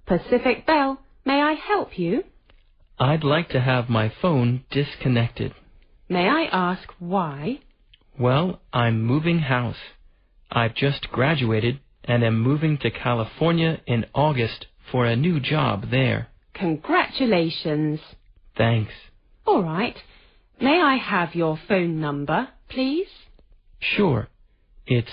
Pacific Bell, may I help you? I'd like to have my phone disconnected. May I ask why? Well, I'm moving house. I've just graduated and am moving to California in August for a new job there. Congratulations. Thanks. All right. May I have your phone number, please? Sure. It's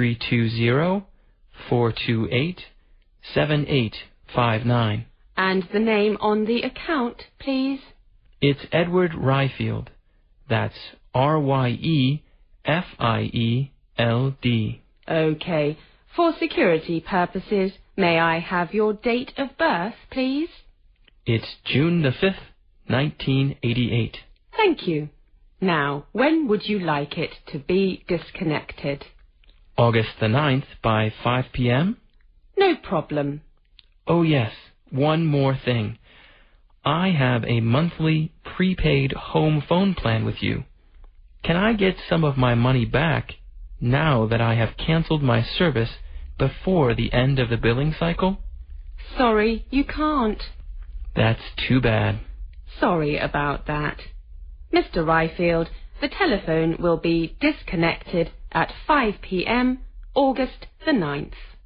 320-428-7859. And the name on the account, please? It's Edward Ryfield. That's Ryfield. Okay. For security purposes, may I have your date of birth, please? It's June the 5th, 1988. Thank you. Now, when would you like it to be disconnected? August the 9th by 5 p.m.? No problem. Oh yes, one more thing. I have a monthly prepaid home phone plan with you. Can I get some of my money back now that I have canceled my service before the end of the billing cycle? Sorry, you can't. That's too bad. Sorry about that. Mr. Ryfield, the telephone will be disconnected at 5 p.m. August the 9th.